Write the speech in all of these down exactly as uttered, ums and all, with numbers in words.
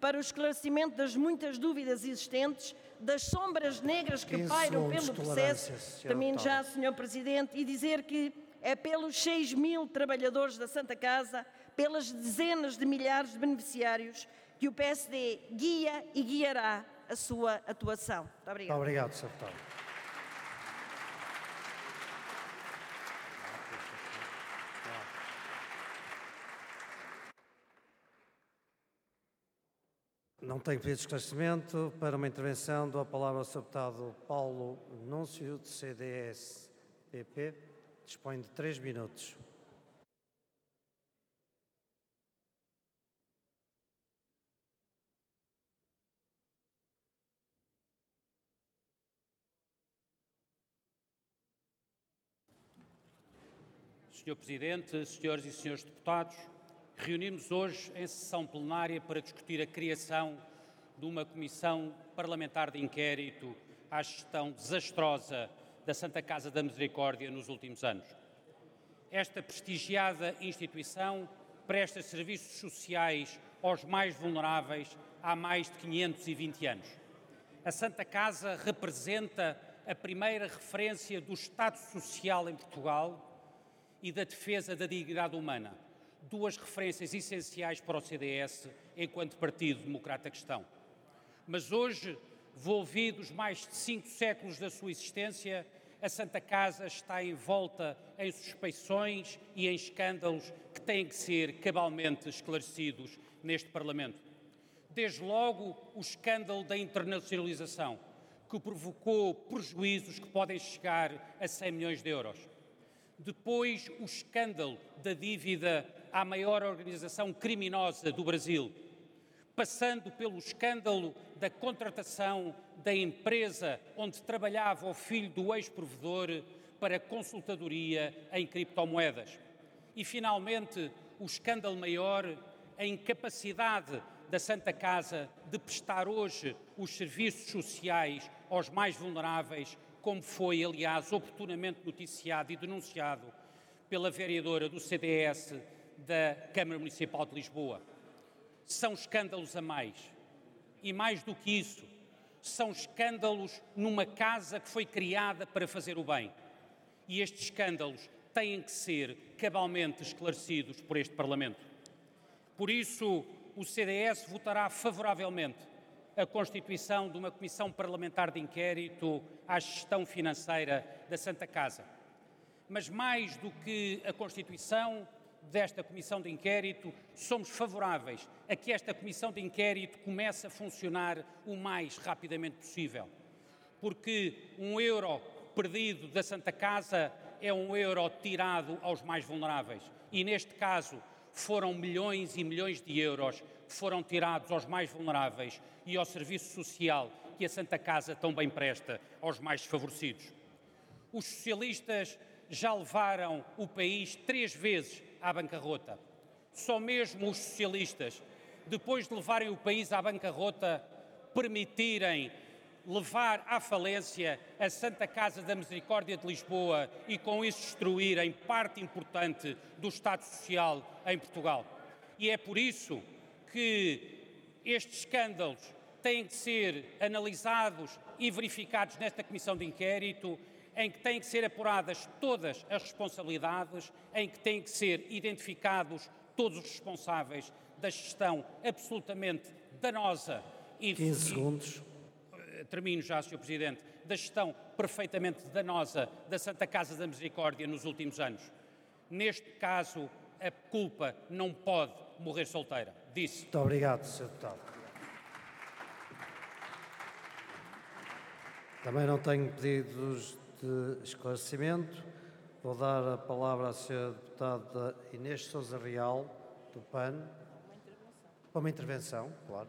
para o esclarecimento das muitas dúvidas existentes, das sombras negras que pairam pelo processo, termino já, senhor Presidente, e dizer que é pelos seis mil trabalhadores da Santa Casa, pelas dezenas de milhares de beneficiários, que o P S D guia e guiará a sua atuação. Muito obrigado. Muito obrigado, senhor Deputado. Não tenho pedido de esclarecimento. Para uma intervenção, dou a palavra ao senhor Deputado Paulo Núncio, do C D S P P. Dispõe de três minutos. senhor Presidente, senhoras e senhores deputados, reunimos hoje em sessão plenária para discutir a criação de uma comissão parlamentar de inquérito à gestão desastrosa da Santa Casa da Misericórdia nos últimos anos. Esta prestigiada instituição presta serviços sociais aos mais vulneráveis há mais de quinhentos e vinte anos. A Santa Casa representa a primeira referência do Estado Social em Portugal e da defesa da dignidade humana, duas referências essenciais para o C D S enquanto Partido Democrata Cristão. Mas hoje, volvidos mais de cinco séculos da sua existência, a Santa Casa está envolta em suspeições e em escândalos que têm que ser cabalmente esclarecidos neste Parlamento. Desde logo, o escândalo da internacionalização, que provocou prejuízos que podem chegar a cem milhões de euros. Depois, o escândalo da dívida à maior organização criminosa do Brasil, passando pelo escândalo da contratação da empresa onde trabalhava o filho do ex-provedor para consultadoria em criptomoedas. E, finalmente, o escândalo maior, a incapacidade da Santa Casa de prestar hoje os serviços sociais aos mais vulneráveis, como foi, aliás, oportunamente noticiado e denunciado pela vereadora do C D S da Câmara Municipal de Lisboa. São escândalos a mais. E mais do que isso, são escândalos numa casa que foi criada para fazer o bem. E estes escândalos têm que ser cabalmente esclarecidos por este Parlamento. Por isso, o C D S votará favoravelmente a constituição de uma Comissão Parlamentar de Inquérito à gestão financeira da Santa Casa. Mas mais do que a constituição desta Comissão de Inquérito, somos favoráveis a que esta Comissão de Inquérito comece a funcionar o mais rapidamente possível. Porque um euro perdido da Santa Casa é um euro tirado aos mais vulneráveis. E neste caso foram milhões e milhões de euros que foram tirados aos mais vulneráveis e ao serviço social que a Santa Casa tão bem presta aos mais desfavorecidos. Os socialistas já levaram o país três vezes à bancarrota. Só mesmo os socialistas, depois de levarem o país à bancarrota, permitirem levar à falência a Santa Casa da Misericórdia de Lisboa e com isso destruírem parte importante do Estado Social em Portugal. E é por isso que estes escândalos têm que ser analisados e verificados nesta Comissão de Inquérito, em que têm que ser apuradas todas as responsabilidades, em que têm que ser identificados todos os responsáveis da gestão absolutamente danosa e... quinze segundos. Termino já, senhor Presidente, da gestão perfeitamente danosa da Santa Casa da Misericórdia nos últimos anos. Neste caso, a culpa não pode morrer solteira. Disse. Muito obrigado, senhor Deputado. Também não tenho pedidos de esclarecimento. Vou dar a palavra à senhora Deputada Inês Sousa Real, do P A N. Para uma intervenção, claro.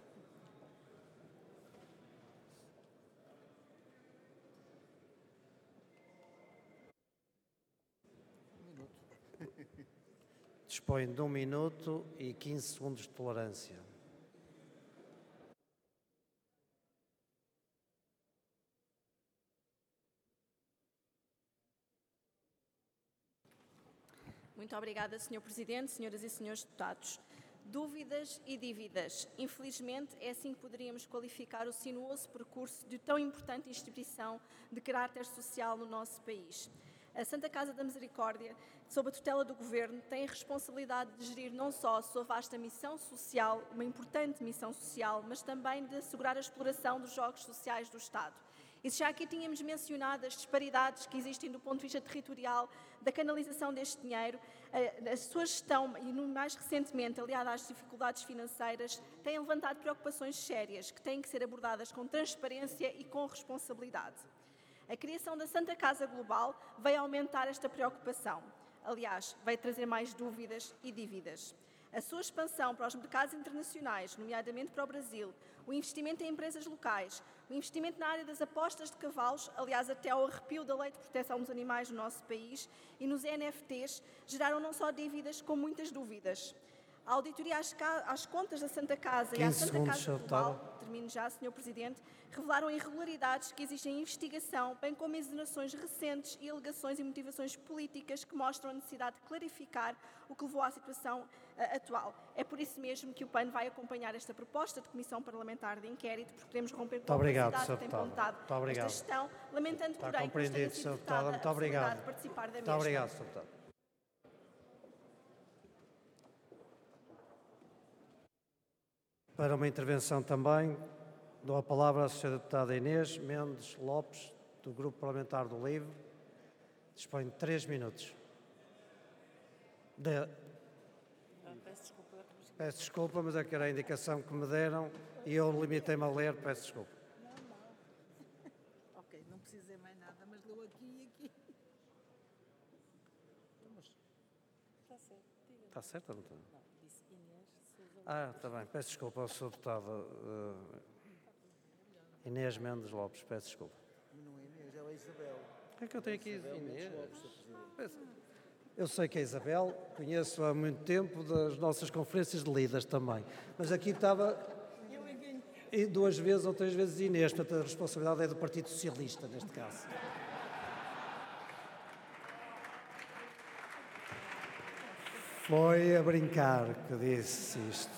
Dispõe de um minuto e quinze segundos de tolerância. Muito obrigada, senhor Presidente, senhoras e senhores deputados. Dúvidas e dívidas. Infelizmente, é assim que poderíamos qualificar o sinuoso percurso de tão importante instituição de caráter social no nosso país. A Santa Casa da Misericórdia, sob a tutela do Governo, tem a responsabilidade de gerir não só a sua vasta missão social, uma importante missão social, mas também de assegurar a exploração dos jogos sociais do Estado. E se já aqui tínhamos mencionado as disparidades que existem do ponto de vista territorial da canalização deste dinheiro, a, a sua gestão, e mais recentemente aliada às dificuldades financeiras, tem levantado preocupações sérias que têm que ser abordadas com transparência e com responsabilidade. A criação da Santa Casa Global veio aumentar esta preocupação. Aliás, veio trazer mais dúvidas e dívidas. A sua expansão para os mercados internacionais, nomeadamente para o Brasil, o investimento em empresas locais, o investimento na área das apostas de cavalos, aliás, até ao arrepio da Lei de Proteção dos Animais no nosso país, e nos N F Ts, geraram não só dívidas, como muitas dúvidas. A auditoria às, às contas da Santa Casa e à Santa Casa Global, termino já, senhor Presidente, revelaram irregularidades que existem em investigação, bem como exonações recentes e alegações e motivações políticas que mostram a necessidade de clarificar o que levou à situação uh, atual. É por isso mesmo que o P A N vai acompanhar esta proposta de Comissão Parlamentar de Inquérito, porque queremos romper com a opacidade que tem apontado esta gestão, lamentando, Está porém, que nos tenha sido furtada a possibilidade de participar da mesma. Muito obrigado, senhor Deputado. Para uma intervenção também, dou a palavra à senhora Deputada Inês Mendes Lopes, do Grupo Parlamentar do Livre. Dispõe de três minutos. De... Peço desculpa. Peço desculpa, mas é que era a indicação que me deram e eu limitei-me a ler, peço desculpa. Não, não. Ok, não precisei mais nada, mas leu aqui e aqui. Está certo. Está certo ou não está? Não, disse Inês Sousa. Ah, está bem, peço desculpa ao senhor Deputado uh, Inês Mendes Lopes, peço desculpa. Não é Inês, ela é Isabel. O que é que eu tenho aqui, Isabel Inês? Lopes, senhor Presidente. Eu sei que é Isabel, conheço há muito tempo das nossas conferências de líderes também, mas aqui estava e duas vezes ou três vezes Inês, portanto a responsabilidade é do Partido Socialista neste caso. Foi a brincar que disse isto.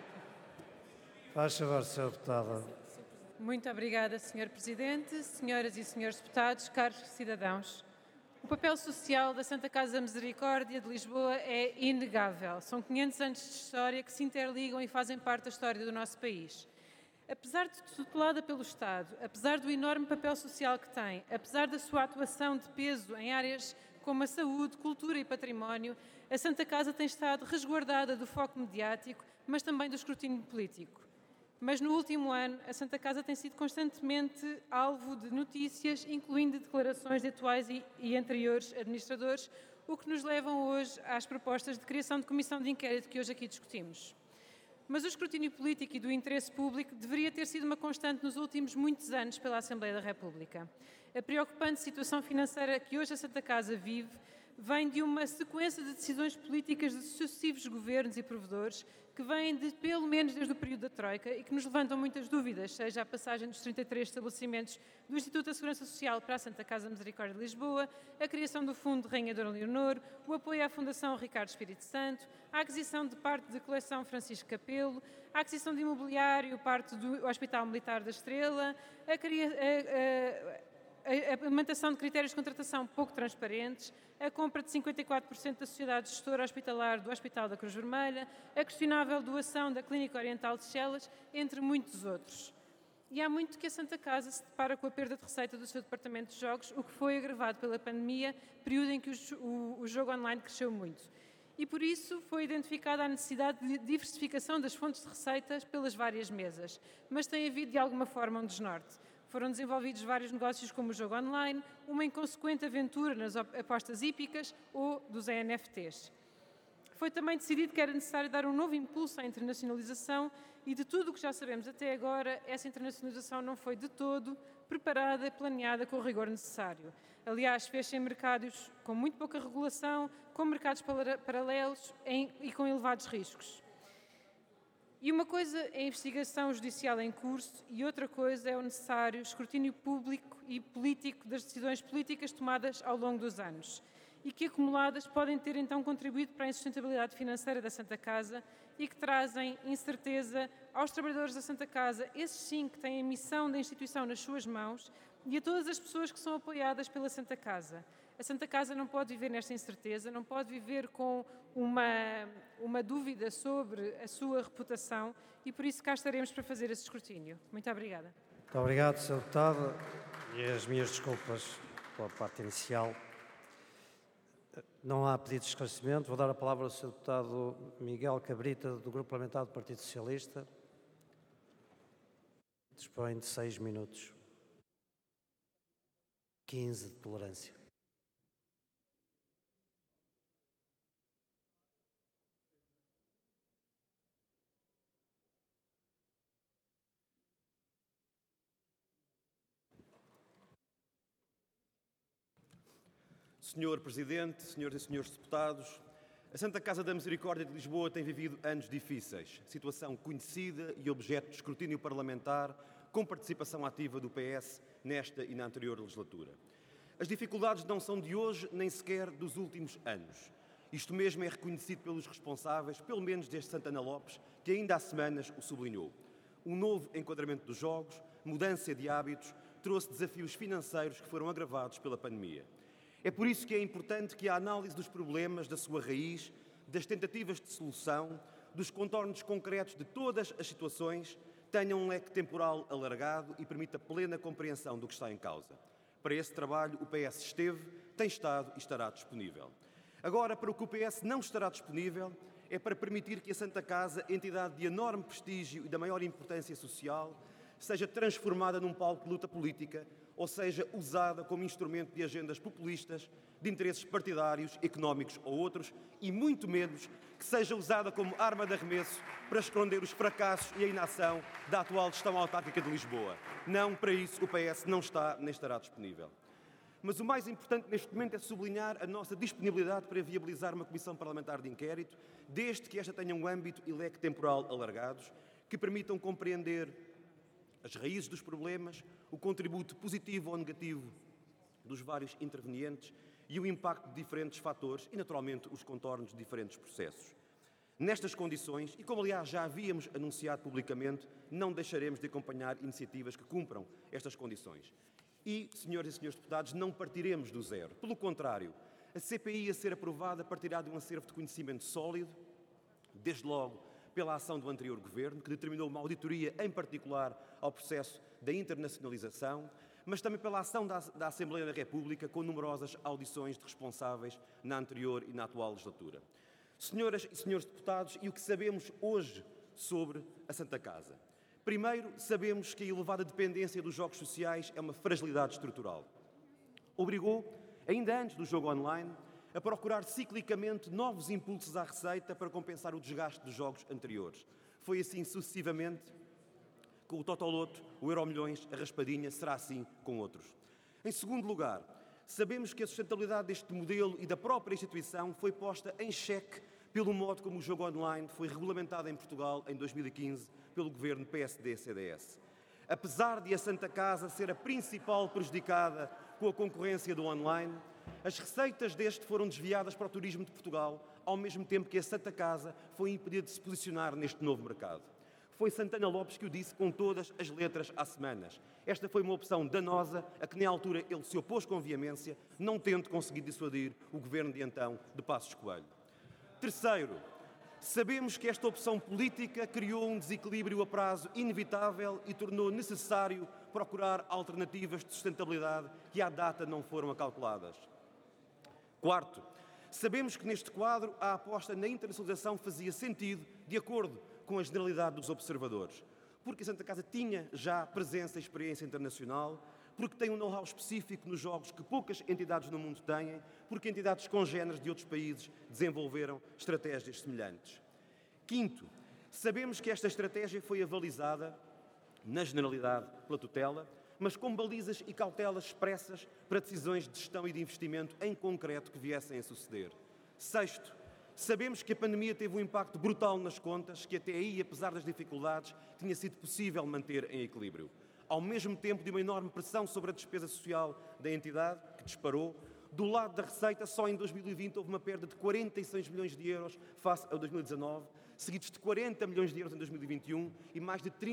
Faz favor, senhora Deputada. Muito obrigada, senhor Presidente, senhoras e senhores deputados, caros cidadãos. O papel social da Santa Casa da Misericórdia de Lisboa é inegável. São quinhentos anos de história que se interligam e fazem parte da história do nosso país. Apesar de tutelada pelo Estado, apesar do enorme papel social que tem, apesar da sua atuação de peso em áreas como a saúde, cultura e património, a Santa Casa tem estado resguardada do foco mediático, mas também do escrutínio político. Mas no último ano, a Santa Casa tem sido constantemente alvo de notícias, incluindo declarações de atuais e, e anteriores administradores, o que nos levam hoje às propostas de criação de comissão de inquérito que hoje aqui discutimos. Mas o escrutínio político e do interesse público deveria ter sido uma constante nos últimos muitos anos pela Assembleia da República. A preocupante situação financeira que hoje a Santa Casa vive vem de uma sequência de decisões políticas de sucessivos governos e provedores que vêm de, pelo menos desde o período da Troika e que nos levantam muitas dúvidas, seja a passagem dos trinta e três estabelecimentos do Instituto da Segurança Social para a Santa Casa Misericórdia de Lisboa, a criação do Fundo de Rainha Dona Leonor, o apoio à Fundação Ricardo Espírito Santo, a aquisição de parte da coleção Francisco Capelo, a aquisição de imobiliário, parte do Hospital Militar da Estrela, a, cria, a, a a implementação de critérios de contratação pouco transparentes, a compra de cinquenta e quatro por cento da sociedade gestora hospitalar do Hospital da Cruz Vermelha, a questionável doação da Clínica Oriental de Chelas, entre muitos outros. E há muito que a Santa Casa se depara com a perda de receita do seu departamento de jogos, o que foi agravado pela pandemia, período em que o, o, o jogo online cresceu muito. E por isso foi identificada a necessidade de diversificação das fontes de receitas pelas várias mesas, mas tem havido de alguma forma um desnorte. Foram desenvolvidos vários negócios como o jogo online, uma inconsequente aventura nas apostas hípicas ou dos E N F Ts. Foi também decidido que era necessário dar um novo impulso à internacionalização e de tudo o que já sabemos até agora, essa internacionalização não foi de todo preparada e planeada com o rigor necessário. Aliás, fez-se em mercados com muito pouca regulação, com mercados paralelos e com elevados riscos. E uma coisa é a investigação judicial em curso e outra coisa é o necessário escrutínio público e político das decisões políticas tomadas ao longo dos anos e que, acumuladas, podem ter então contribuído para a insustentabilidade financeira da Santa Casa e que trazem incerteza aos trabalhadores da Santa Casa, esses sim que têm a missão da instituição nas suas mãos, e a todas as pessoas que são apoiadas pela Santa Casa. A Santa Casa não pode viver nesta incerteza, não pode viver com uma, uma dúvida sobre a sua reputação e por isso cá estaremos para fazer esse escrutínio. Muito obrigada. Muito obrigado, senhor Deputado, e as minhas desculpas pela parte inicial. Não há pedido de esclarecimento. Vou dar a palavra ao senhor Deputado Miguel Cabrita, do Grupo Parlamentar do Partido Socialista. Dispõe de seis minutos. quinze de tolerância. Senhor Presidente, senhoras e senhores deputados, a Santa Casa da Misericórdia de Lisboa tem vivido anos difíceis, situação conhecida e objeto de escrutínio parlamentar, com participação ativa do P S nesta e na anterior legislatura. As dificuldades não são de hoje, nem sequer dos últimos anos. Isto mesmo é reconhecido pelos responsáveis, pelo menos desde Santana Lopes, que ainda há semanas o sublinhou. Um novo enquadramento dos jogos, mudança de hábitos, trouxe desafios financeiros que foram agravados pela pandemia. É por isso que é importante que a análise dos problemas, da sua raiz, das tentativas de solução, dos contornos concretos de todas as situações, tenha um leque temporal alargado e permita plena compreensão do que está em causa. Para esse trabalho, o P S esteve, tem estado e estará disponível. Agora, para o que o P S não estará disponível, é para permitir que a Santa Casa, entidade de enorme prestígio e da maior importância social, seja transformada num palco de luta política, ou seja, usada como instrumento de agendas populistas, de interesses partidários, económicos ou outros, e muito menos que seja usada como arma de arremesso para esconder os fracassos e a inação da atual gestão autárquica de Lisboa. Não, para isso o P S não está nem estará disponível. Mas o mais importante neste momento é sublinhar a nossa disponibilidade para viabilizar uma comissão parlamentar de inquérito, desde que esta tenha um âmbito e leque temporal alargados, que permitam compreender as raízes dos problemas, o contributo positivo ou negativo dos vários intervenientes e o impacto de diferentes fatores e, naturalmente, os contornos de diferentes processos. Nestas condições, e como aliás já havíamos anunciado publicamente, não deixaremos de acompanhar iniciativas que cumpram estas condições. E, senhoras e senhores deputados, não partiremos do zero. Pelo contrário, a C P I a ser aprovada partirá de um acervo de conhecimento sólido, desde logo pela ação do anterior Governo, que determinou uma auditoria, em particular, ao processo da internacionalização, mas também pela ação da, da Assembleia da República, com numerosas audições de responsáveis na anterior e na atual legislatura. Senhoras e senhores deputados, e o que sabemos hoje sobre a Santa Casa? Primeiro, sabemos que a elevada dependência dos jogos sociais é uma fragilidade estrutural. Obrigou, ainda antes do jogo online, a procurar ciclicamente novos impulsos à receita para compensar o desgaste dos jogos anteriores. Foi assim sucessivamente com o Totoloto, o Euromilhões, a Raspadinha, será assim com outros. Em segundo lugar, sabemos que a sustentabilidade deste modelo e da própria instituição foi posta em xeque pelo modo como o jogo online foi regulamentado em Portugal em dois mil e quinze pelo governo P S D C D S. Apesar de a Santa Casa ser a principal prejudicada com a concorrência do online, as receitas deste foram desviadas para o turismo de Portugal, ao mesmo tempo que a Santa Casa foi impedida de se posicionar neste novo mercado. Foi Santana Lopes que o disse com todas as letras há semanas. Esta foi uma opção danosa, a que na altura ele se opôs com veemência, não tendo conseguido dissuadir o governo de então de Passos Coelho. Terceiro, sabemos que esta opção política criou um desequilíbrio a prazo inevitável e tornou necessário procurar alternativas de sustentabilidade que à data não foram calculadas. Quarto, sabemos que neste quadro a aposta na internacionalização fazia sentido de acordo com a generalidade dos observadores, porque a Santa Casa tinha já presença e experiência internacional, porque tem um know-how específico nos jogos que poucas entidades no mundo têm, porque entidades congêneres de outros países desenvolveram estratégias semelhantes. Quinto, sabemos que esta estratégia foi avalizada, na generalidade, pela tutela, mas com balizas e cautelas expressas para decisões de gestão e de investimento em concreto que viessem a suceder. Sexto, sabemos que a pandemia teve um impacto brutal nas contas, que até aí, apesar das dificuldades, tinha sido possível manter em equilíbrio. Ao mesmo tempo de uma enorme pressão sobre a despesa social da entidade, que disparou, do lado da receita, só em dois mil e vinte houve uma perda de quarenta e seis milhões de euros face a dois mil e dezanove, seguidos de quarenta milhões de euros em dois mil e vinte e um e mais de trinta